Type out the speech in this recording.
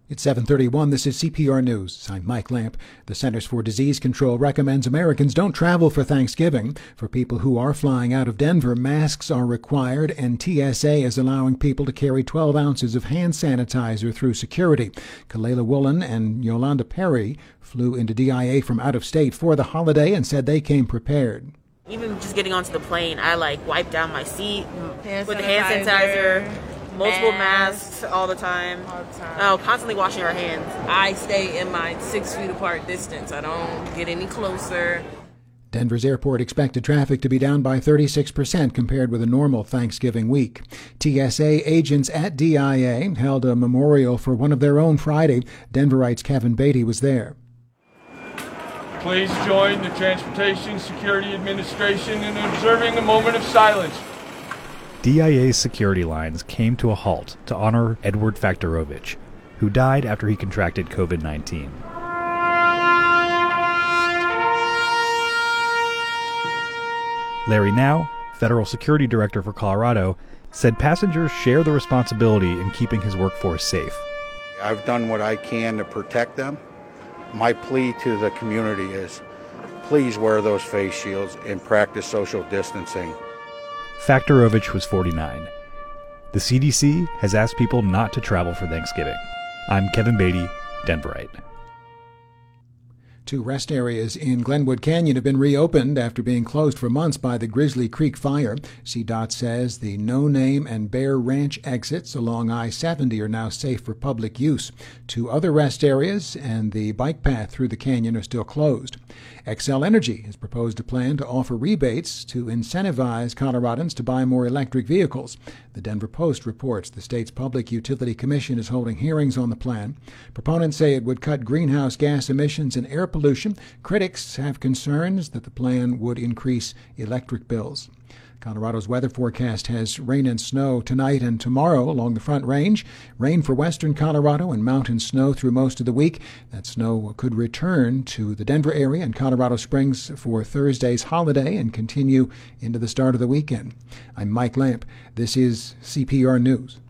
It's 7:31. This is CPR News. I'm Mike Lamp. The Centers for Disease Control recommends Americans don't travel for Thanksgiving. For people who are flying out of Denver, masks are required, and TSA is allowing people to carry 12 ounces of hand sanitizer through security. Kalela Woolen and Yolanda Perry flew into DIA from out of state for the holiday and said they came prepared. Even just getting onto the plane, I wipe down my seat with the hand sanitizer. Multiple masks all the time. Oh, constantly washing our hands. I stay in my 6 feet apart distance. I don't get any closer. Denver's airport expected traffic to be down by 36% compared with a normal Thanksgiving week. TSA agents at DIA held a memorial for one of their own Friday. Denverites Kevin Beatty was there. Please join the Transportation Security Administration in observing a moment of silence. DIA's security lines came to a halt to honor Edward Faktorovich, who died after he contracted COVID-19. Larry Now, Federal Security Director for Colorado, said passengers share the responsibility in keeping his workforce safe. I've done what I can to protect them. My plea to the community is, please wear those face shields and practice social distancing. Faktorovich was 49. The CDC has asked people not to travel for Thanksgiving. I'm Kevin Beatty, Denverite. 2 rest areas in Glenwood Canyon have been reopened after being closed for months by the Grizzly Creek fire. CDOT says the No Name and Bear Ranch exits along I-70 are now safe for public use. 2 other rest areas and the bike path through the canyon are still closed. Xcel Energy has proposed a plan to offer rebates to incentivize Coloradans to buy more electric vehicles. The Denver Post reports the state's Public Utility Commission is holding hearings on the plan. Proponents say it would cut greenhouse gas emissions and air pollution. Critics have concerns that the plan would increase electric bills. Colorado's weather forecast has rain and snow tonight and tomorrow along the Front Range. Rain for western Colorado and mountain snow through most of the week. That snow could return to the Denver area and Colorado Springs for Thursday's holiday and continue into the start of the weekend. I'm Mike Lamp. This is CPR News.